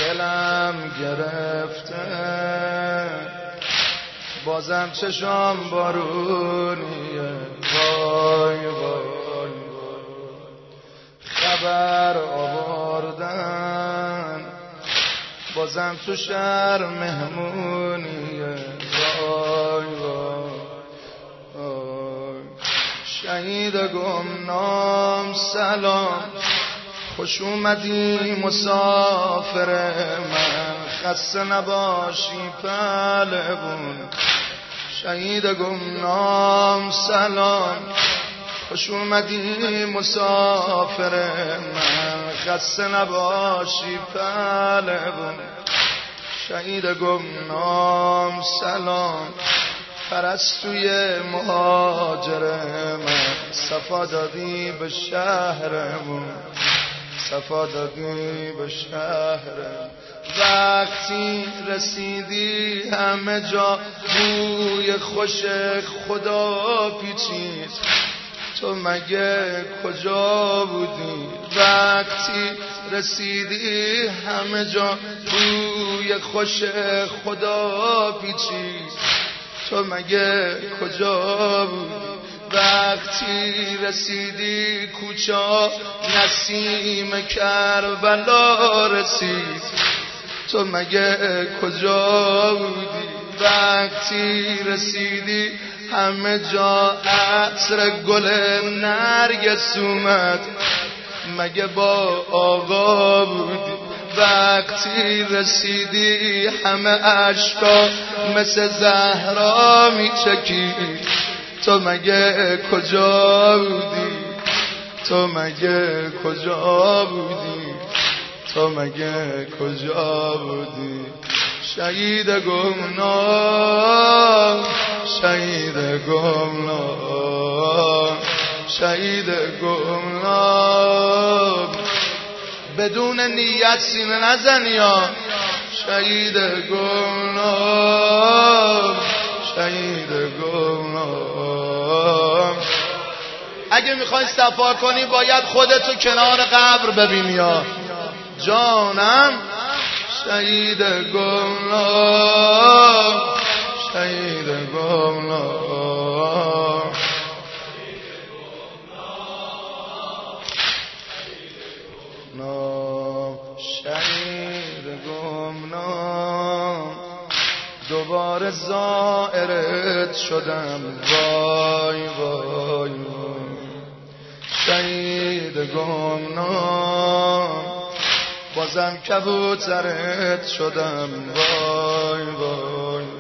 دلم گرفته بازم چشام بارونیه، وای وای وای. خبر آوردن بازم تو شهر مهمونیه، وای وای وای. شهید گمنام سلام، خوش اومدی مسافر من، خسته نباشی پهلوون. شهید گمنام سلام، خوش اومدی مسافر من، خسته نباشی پهلوون. شهید گمنام سلام، پرستوی مهاجر من، صفا دادی به شهرمون، صفا دادی به شهرمون. وقتی رسیدی همه جا بوی خوش خدا پیچید، تو مگه کجا بودی؟ وقتی رسیدی همه جا بوی خوش خدا پیچید، تو مگه کجا بودی؟ وقتی رسیدی کوچه نسیم کربلا رسید، تو مگه کجا بودی؟ وقتی رسیدی همه جا عطر گل نرگس اومد، مگه با آقا بودی؟ وقتی رسیدی همه عشقا مثل زهرا میچکید، تو مگه کجا بودی؟ تو مگه کجا بودی؟ تو مگه کجا بودی؟ شهید گمنام، شهید گمنام، شهید گمنام. بدون نیت سینه نزن یا شهید گمنام، شهید گمنام. اگه میخوای صفا کنی باید خودتو کنار قبر ببینی یا جانم. شهید گمنام، شهید گمنام. شهید گمنام، دوباره زائرت شدم، وای وای وای. شهید گمنام، بازم کبوترت شدم، وای وای وای.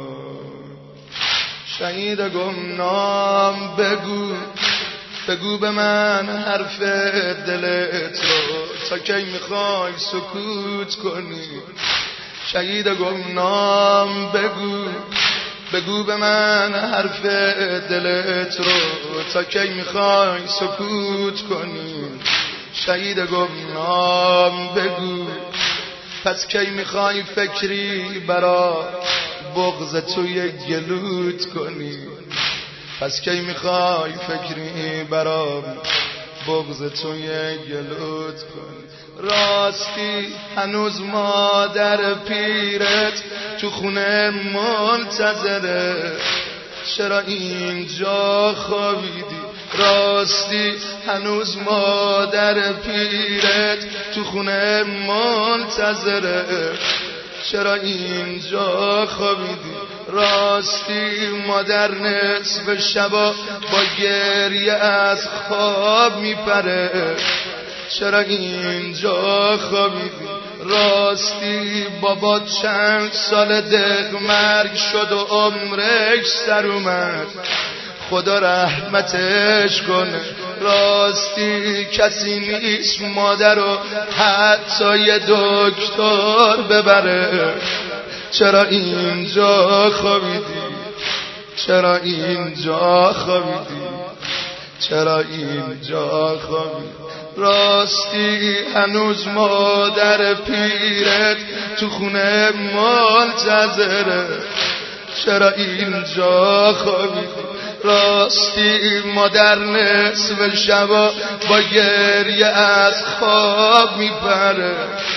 شهید گمنام بگو، بگو به من حرف دلت رو، تا کی میخوای سکوت کنی؟ شهید گمنام بگو، بگو به من حرف دلت رو، تا کی میخوای سکوت کنی؟ شهید گمنام بگو، پس کی میخوای فکری برا بغض توی گلوت کنی؟ پس کی میخوای فکری برا بغض توی گلوت کنی؟ راستی هنوز مادر پیرت تو خونه منتظره، چرا اینجا خوابیدی؟ راستی هنوز مادر پیرت تو خونه منتظره، چرا اینجا خوابیدی؟ راستی مادر نصف شبا با گریه از خواب میپره، چرا اینجا خوابیدی؟ راستی بابا چند سال دق مرگ شد و عمرش سر اومد، خدا رحمتش کنه. راستی کسی نیست مادر رو حتی یه دکتر ببره، چرا اینجا خوابیدی؟ چرا اینجا خوابیدی؟ چرا اینجا خوابیدی؟ راستی هنوز مادر پیرت تو خونه منتظره، چرا اینجا خوابیدی؟ راستی مادر نصف شبا با گریه از خواب میپره،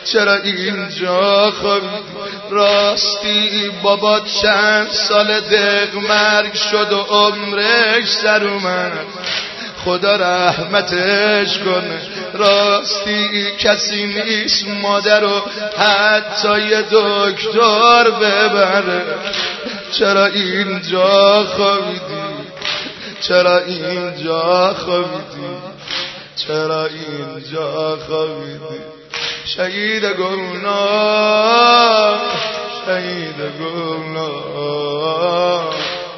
چرا اینجا خوابیدی؟ راستی بابا چند سال دق مرگ شد و عمرش سر اومد، خدا رحمتش کنه. راستی کسی نیست مادرو حتی یه دکتر ببره. چرا اینجا خوابیدی؟ چرا اینجا خوابیدی؟ چرا اینجا خوابیدی؟ شهید گمنام، شهید گمنام.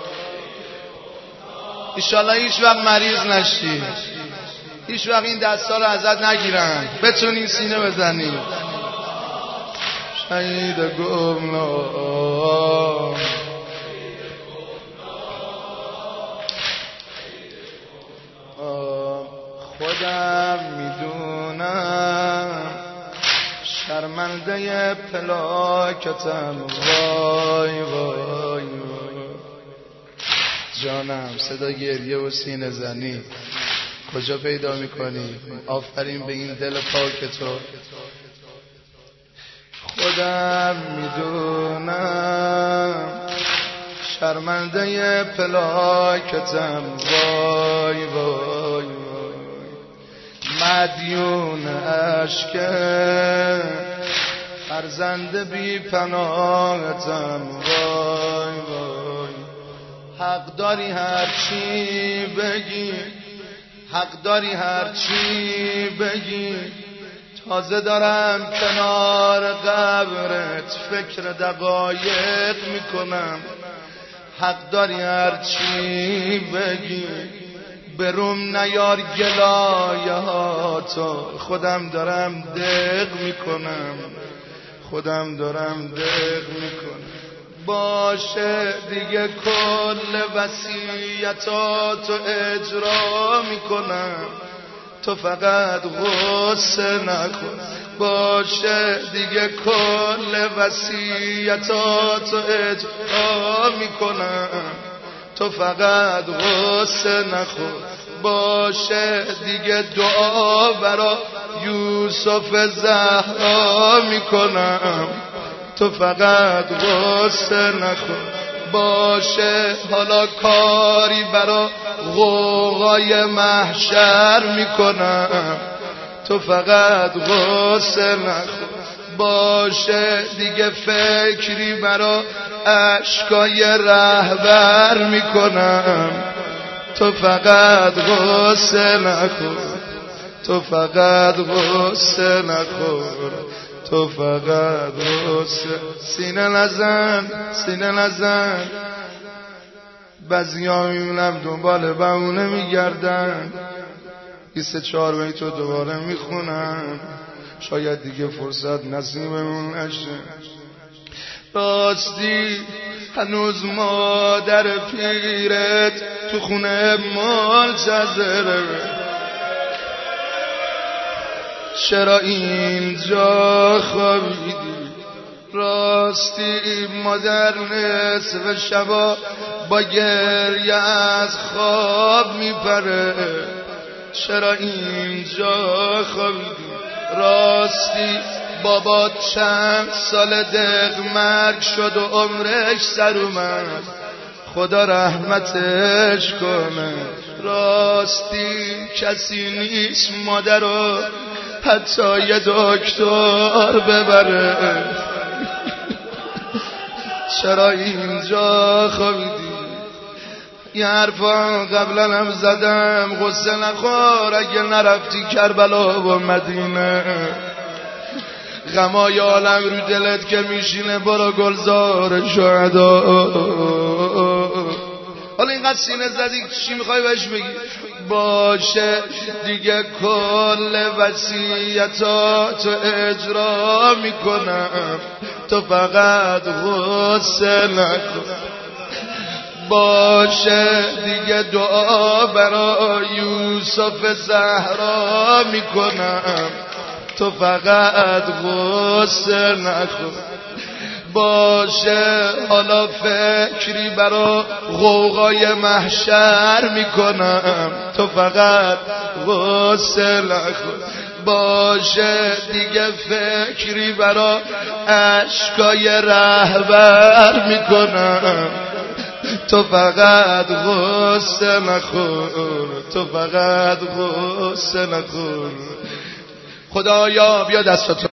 ایشالله هیچ وقت مریض نشی، هیچ وقت این دستا رو ازت نگیرن، بتونی سینه بزنی. شهید گمنام. خودم میدونم شرمنده پلاکتم، وای وای وای. جانم صدا گریه و سینه زنی کجا پیدا میکنی؟ آفرین به این دل پاک تو. خودم میدونم شرمنده پلاکتم، وای وای وای. مدیون عشق فرزند بی پناهتم، وای وای. حق داری هر چی بگی، حق داری هر چی بگی، تازه دارم کنار قبرت فکر دقایق میکنم. حق داری هر چی بگی، بروم نیار گلایه ها تو. خودم دارم دق میکنم، خودم دارم دق میکنم. باشه دیگه کل وصیتاتو اجرا میکنم، تو فقط غصه نکن. باشه دیگه کل وصیتاتو اجرا میکنم، تو فقط غصه نخور. باشه دیگه دعا برا یوسف زهرا میکنم، تو فقط غصه نخور. باشه حالا کاری برا غوغای محشر میکنم، تو فقط غصه نخور. باشه دیگه فکری برا اشکای رهبر میکنم، تو فقط غصه نخور، تو فقط غصه نخور، تو فقط غصه. سینه نزن، سینه نزن. بعضیا میبینم دنبال بهونه میگردن، 24 بیت رو دوباره میخونم، شاید دیگه فرصت نصیبمون نشه. راستی هنوز مادر پیرت تو خونه منتظره، چرا اینجا خوابیدی؟ راستی مادر نصف شبا با گریه از خواب میپره، چرا اینجا خوابیدی؟ راستی بابا چند سال دق مرگ شد و عمرش سر اومد، خدا رحمتش کنه. راستی کسی نیست مادرو حتی یه دکتر ببره، چرا اینجا خوابیدی؟ یه حرفا قبلا هم زدم، غصه نخور اگه نرفتی کربلا و مدینه. غمای عالم رو دلت که میشینه، برو گلزار شهدا. حالا اینقدر سینه زدی چی میخوای بهش بگی؟ باشه دیگه کل وصیتاتو اجرا میکنم، تو فقط غصه نکن. باشه دیگه دعا برای یوسف زهرا میکنم، تو فقط غصه نکن. باشه حالا فکری برا غوغای محشر میکنم، تو فقط غصه نکن. باشه دیگه فکری برا اشکای رهبر میکنم. تو فقط غصه نخور، تو فقط غصه نخور. خدایا بیا دستاتو